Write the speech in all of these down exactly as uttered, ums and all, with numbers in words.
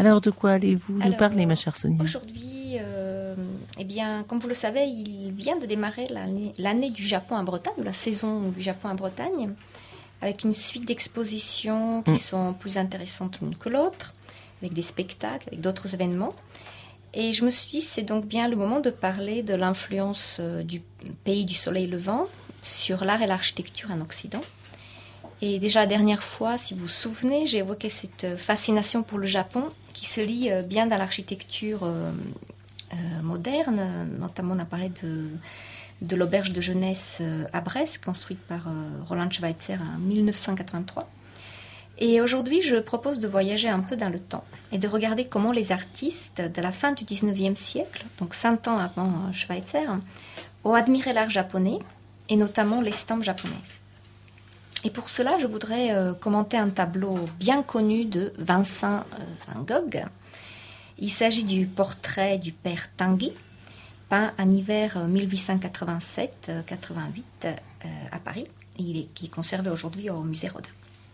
Alors, de quoi allez-vous nous Alors, parler, ma chère Sonia? Aujourd'hui, euh, eh bien, comme vous le savez, il vient de démarrer l'année, l'année du Japon à Bretagne, ou la saison du Japon à Bretagne, avec une suite d'expositions qui mmh. sont plus intéressantes l'une que l'autre, avec des spectacles, avec d'autres événements. Et je me suis dit, c'est donc bien le moment de parler de l'influence du pays du soleil levant sur l'art et l'architecture en Occident. Et déjà la dernière fois, si vous vous souvenez, j'ai évoqué cette fascination pour le Japon qui se lie bien dans l'architecture euh, euh, moderne. Notamment, on a parlé de, de l'auberge de jeunesse à Brest, construite par euh, Roland Schweitzer en dix-neuf cent quatre-vingt-trois. Et aujourd'hui, je propose de voyager un peu dans le temps et de regarder comment les artistes de la fin du dix-neuvième siècle, donc cent ans avant Schweitzer, ont admiré l'art japonais et notamment l'estampe japonaise. Et pour cela, je voudrais euh, commenter un tableau bien connu de Vincent euh, Van Gogh. Il s'agit du portrait du père Tanguy, peint en hiver dix-huit cent quatre-vingt-sept quatre-vingt-huit euh, à Paris, et il est, qui est conservé aujourd'hui au musée Rodin.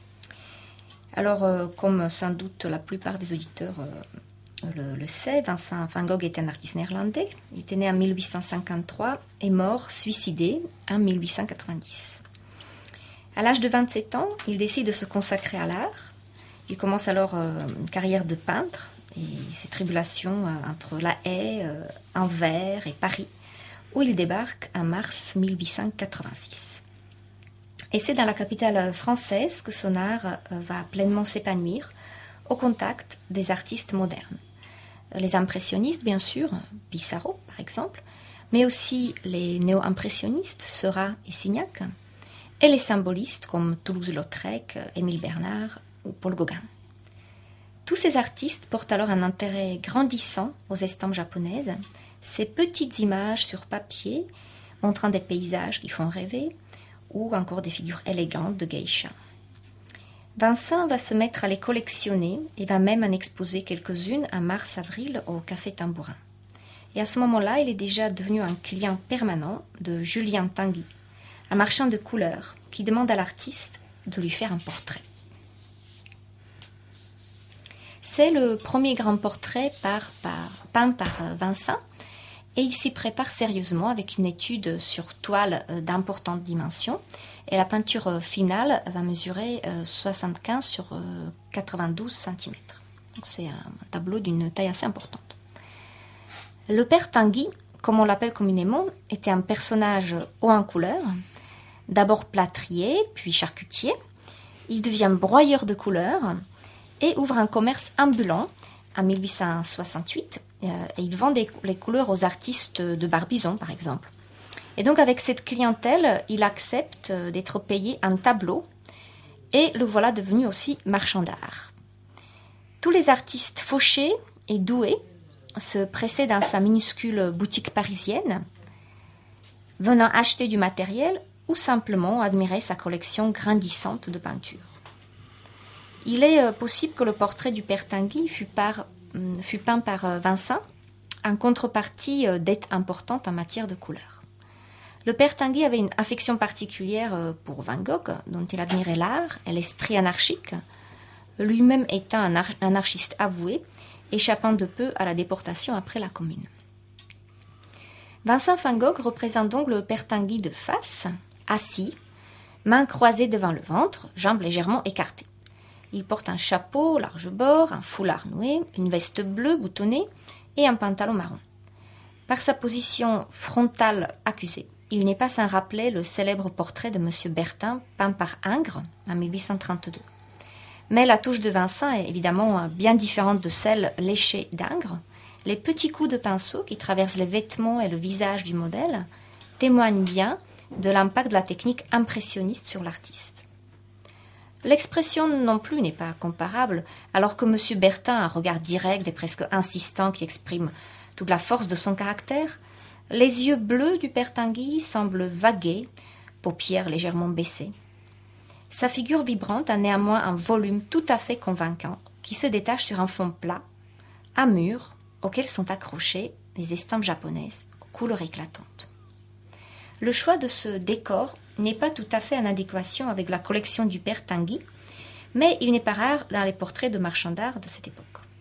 Alors, euh, comme sans doute la plupart des auditeurs euh, le, le sait, Vincent Van Gogh est un artiste néerlandais. Il était né en dix-huit cent cinquante-trois et mort suicidé en dix-huit cent quatre-vingt-dix. À l'âge de vingt-sept ans, il décide de se consacrer à l'art. Il commence alors euh, une carrière de peintre et ses tribulations euh, entre La Haye, euh, Anvers et Paris, où il débarque en mars dix-huit cent quatre-vingt-six. Et c'est dans la capitale française que son art euh, va pleinement s'épanouir au contact des artistes modernes. Les impressionnistes, bien sûr, Pissarro par exemple, mais aussi les néo-impressionnistes, Seurat et Signac, et les symbolistes comme Toulouse-Lautrec, Émile Bernard ou Paul Gauguin. Tous ces artistes portent alors un intérêt grandissant aux estampes japonaises, ces petites images sur papier montrant des paysages qui font rêver ou encore des figures élégantes de geisha. Vincent va se mettre à les collectionner et va même en exposer quelques-unes en mars-avril au Café Tambourin. Et à ce moment-là, il est déjà devenu un client permanent de Julien Tanguy, un marchand de couleurs qui demande à l'artiste de lui faire un portrait. C'est le premier grand portrait par, par, peint par Vincent et il s'y prépare sérieusement avec une étude sur toile d'importante dimension et la peinture finale va mesurer soixante-quinze sur quatre-vingt-douze centimètres. Donc c'est un tableau d'une taille assez importante. Le père Tanguy, comme on l'appelle communément, était un personnage haut en couleur. D'abord plâtrier, puis charcutier. Il devient broyeur de couleurs et ouvre un commerce ambulant en dix-huit cent soixante-huit. Euh, et il vend des, les couleurs aux artistes de Barbizon, par exemple. Et donc, avec cette clientèle, il accepte d'être payé en tableau et le voilà devenu aussi marchand d'art. Tous les artistes fauchés et doués se pressaient dans sa minuscule boutique parisienne, venant acheter du matériel ou simplement admirer sa collection grandissante de peintures. Il est possible que le portrait du père Tanguy fut, par, fut peint par Vincent en contrepartie d'aides importantes en matière de couleurs. Le père Tanguy avait une affection particulière pour Van Gogh, dont il admirait l'art et l'esprit anarchique, lui-même étant un anarchiste avoué, échappant de peu à la déportation après la Commune. Vincent Van Gogh représente donc le père Tanguy de face, assis, mains croisées devant le ventre, jambes légèrement écartées. Il porte un chapeau large bord, un foulard noué, une veste bleue boutonnée et un pantalon marron. Par sa position frontale accusée, il n'est pas sans rappeler le célèbre portrait de M. Bertin peint par Ingres en dix-huit cent trente-deux. Mais la touche de Vincent est évidemment bien différente de celle léchée d'Ingres. Les petits coups de pinceau qui traversent les vêtements et le visage du modèle témoignent bien de l'impact de la technique impressionniste sur l'artiste. L'expression non plus n'est pas comparable, alors que M. Bertin a un regard direct et presque insistant qui exprime toute la force de son caractère. Les yeux bleus du père Tanguy semblent vaguer, paupières légèrement baissées. Sa figure vibrante a néanmoins un volume tout à fait convaincant qui se détache sur un fond plat, à mur, auquel sont accrochées les estampes japonaises aux couleurs éclatantes. Le choix de ce décor n'est pas tout à fait en adéquation avec la collection du père Tanguy, mais il n'est pas rare dans les portraits de marchands d'art de cette époque.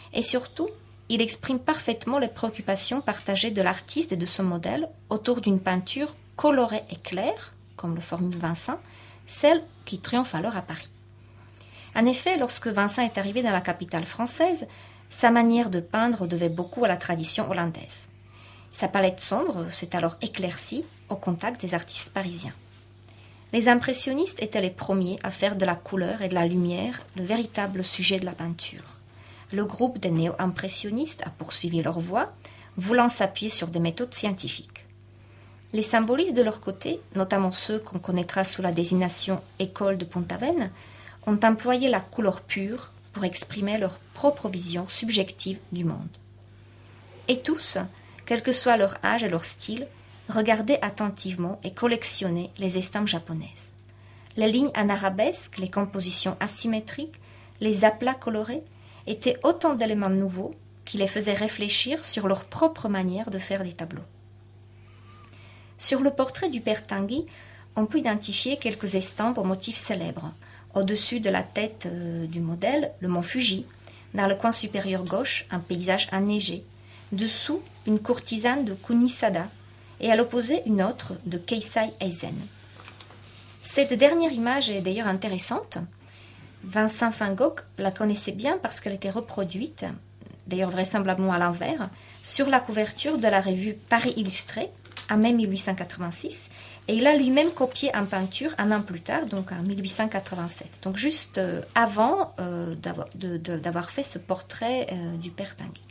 Et surtout, il exprime parfaitement les préoccupations partagées de l'artiste et de son modèle autour d'une peinture colorée et claire, comme le formule Vincent, celle qui triomphe alors à Paris. En effet, lorsque Vincent est arrivé dans la capitale française, sa manière de peindre devait beaucoup à la tradition hollandaise. Sa palette sombre s'est alors éclaircie au contact des artistes parisiens. Les impressionnistes étaient les premiers à faire de la couleur et de la lumière le véritable sujet de la peinture. Le groupe des néo-impressionnistes a poursuivi leur voie, voulant s'appuyer sur des méthodes scientifiques. Les symbolistes de leur côté, notamment ceux qu'on connaîtra sous la désignation École de Pont-Aven, ont employé la couleur pure pour exprimer leur propre vision subjective du monde. Et tous, quel que soit leur âge et leur style, regardaient attentivement et collectionnaient les estampes japonaises. Les lignes en arabesque, les compositions asymétriques, les aplats colorés étaient autant d'éléments nouveaux qui les faisaient réfléchir sur leur propre manière de faire des tableaux. Sur le portrait du père Tanguy, on peut identifier quelques estampes aux motifs célèbres. Au-dessus de la tête euh, du modèle, le mont Fuji. Dans le coin supérieur gauche, un paysage enneigé. Dessous, une courtisane de Kunisada. Et à l'opposé, une autre de Keisai Eisen. Cette dernière image est d'ailleurs intéressante. Vincent van Gogh la connaissait bien parce qu'elle était reproduite, d'ailleurs vraisemblablement à l'envers, sur la couverture de la revue Paris Illustré, en mai mille huit cent quatre-vingt-six, et il a lui-même copié en peinture un an plus tard, donc en mille huit cent quatre-vingt-sept, donc juste euh, avant euh, d'avoir, de, de, d'avoir fait ce portrait euh, du père Tanguy.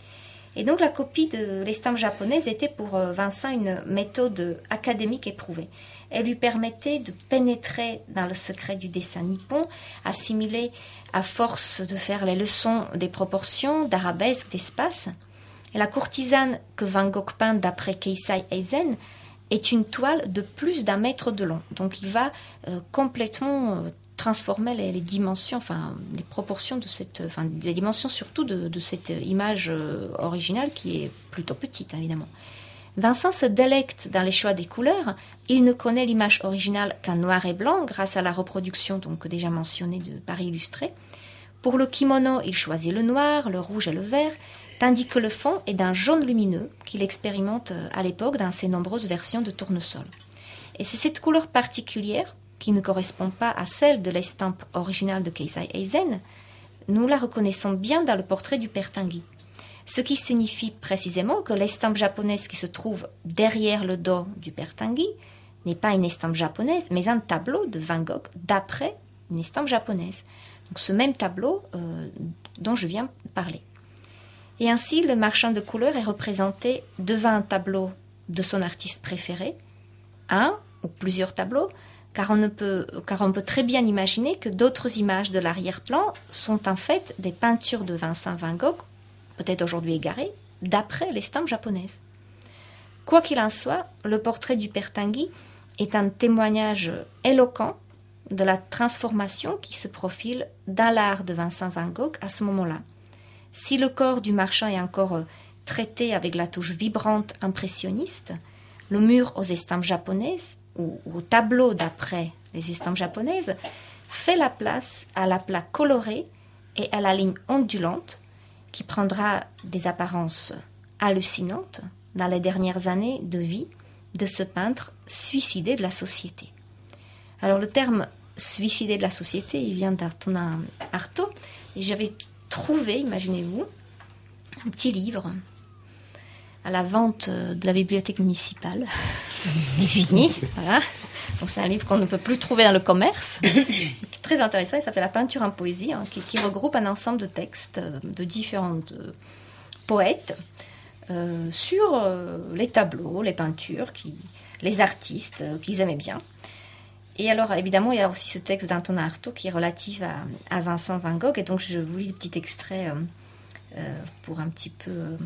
Et donc la copie de l'estampe japonaise était pour euh, Vincent une méthode académique éprouvée. Elle lui permettait de pénétrer dans le secret du dessin nippon, assimiler à force de faire les leçons des proportions, d'arabesques, d'espace. Et la courtisane que Van Gogh peint d'après Keisai Eisen est une toile de plus d'un mètre de long. Donc il va euh, complètement euh, transformer les, les dimensions, enfin les proportions de cette, enfin les dimensions surtout de, de cette image euh, originale qui est plutôt petite évidemment. Vincent se délecte dans les choix des couleurs. Il ne connaît l'image originale qu'en noir et blanc grâce à la reproduction donc déjà mentionnée de Paris Illustré. Pour le kimono, il choisit le noir, le rouge et le vert, tandis que le fond est d'un jaune lumineux qu'il expérimente à l'époque dans ses nombreuses versions de tournesol. Et c'est cette couleur particulière, qui ne correspond pas à celle de l'estampe originale de Keisai Eisen, nous la reconnaissons bien dans le portrait du père Tanguy. Ce qui signifie précisément que l'estampe japonaise qui se trouve derrière le dos du père Tanguy n'est pas une estampe japonaise, mais un tableau de Van Gogh d'après une estampe japonaise. Donc ce même tableau euh, dont je viens parler. Et ainsi, le marchand de couleurs est représenté devant un tableau de son artiste préféré, un ou plusieurs tableaux, car on, ne peut, car on peut très bien imaginer que d'autres images de l'arrière-plan sont en fait des peintures de Vincent van Gogh, peut-être aujourd'hui égarées, d'après l'estampe japonaise. Quoi qu'il en soit, le portrait du père Tanguy est un témoignage éloquent de la transformation qui se profile dans l'art de Vincent van Gogh à ce moment-là. Si le corps du marchand est encore traité avec la touche vibrante impressionniste, le mur aux estampes japonaises, ou au tableau d'après les estampes japonaises, fait la place à l'aplat coloré et à la ligne ondulante qui prendra des apparences hallucinantes dans les dernières années de vie de ce peintre suicidé de la société. Alors le terme suicidé de la société, il vient d'Antonin Artaud, et j'avais trouvé, imaginez-vous, un petit livre à la vente de la bibliothèque municipale. Il est fini, voilà. Donc c'est un livre qu'on ne peut plus trouver dans le commerce. C'est très intéressant, il s'appelle La peinture en poésie, hein, qui, qui regroupe un ensemble de textes de différents euh, poètes euh, sur euh, les tableaux, les peintures, qui, les artistes euh, qu'ils aimaient bien. Et alors, évidemment, il y a aussi ce texte d'Antonin Artaud qui est relatif à, à Vincent van Gogh. Et donc, je vous lis le petit extrait euh, euh, pour un petit peu euh,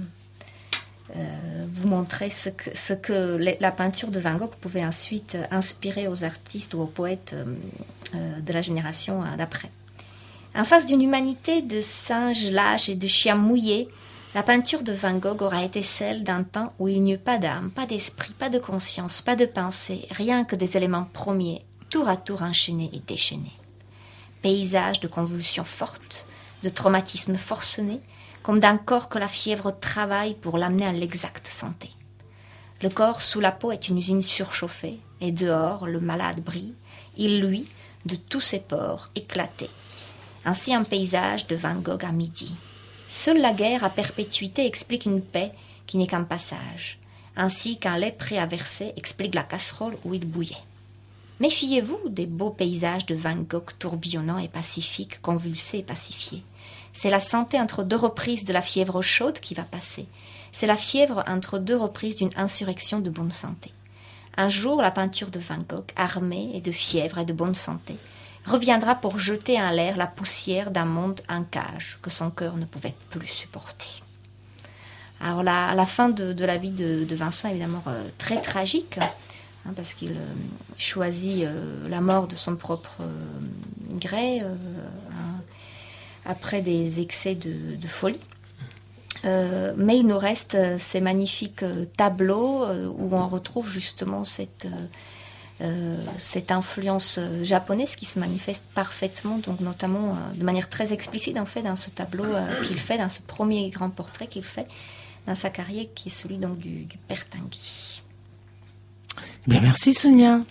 euh, vous montrer ce que, ce que la peinture de Van Gogh pouvait ensuite inspirer aux artistes ou aux poètes euh, euh, de la génération d'après. En face d'une humanité de singes lâches et de chiens mouillés, la peinture de Van Gogh aura été celle d'un temps où il n'y eut pas d'âme, pas d'esprit, pas de conscience, pas de pensée, rien que des éléments premiers, tour à tour enchaînés et déchaînés. Paysage de convulsions fortes, de traumatismes forcenés, comme d'un corps que la fièvre travaille pour l'amener à l'exacte santé. Le corps sous la peau est une usine surchauffée, et dehors, le malade brille, il luit de tous ses pores éclatés. Ainsi un paysage de Van Gogh à midi. Seule la guerre à perpétuité explique une paix qui n'est qu'un passage, ainsi qu'un lait prêt à verser explique la casserole où il bouillait. Méfiez-vous des beaux paysages de Van Gogh tourbillonnants et pacifiques, convulsés et pacifiés. C'est la santé entre deux reprises de la fièvre chaude qui va passer. C'est la fièvre entre deux reprises d'une insurrection de bonne santé. Un jour, la peinture de Van Gogh, armée et de fièvre et de bonne santé, reviendra pour jeter en l'air la poussière d'un monde en cage que son cœur ne pouvait plus supporter. Alors la, la fin de, de la vie de, de Vincent est évidemment euh, très tragique, hein, parce qu'il euh, choisit euh, la mort de son propre euh, gré, euh, hein, après des excès de, de folie. Euh, mais il nous reste euh, ces magnifiques euh, tableaux euh, où on retrouve justement cette, euh, euh, cette influence euh, japonaise qui se manifeste parfaitement, donc notamment euh, de manière très explicite en fait dans ce tableau euh, qu'il fait, dans ce premier grand portrait qu'il fait dans sa carrière, qui est celui donc du, du père Tanguy. Bien, merci Sonia.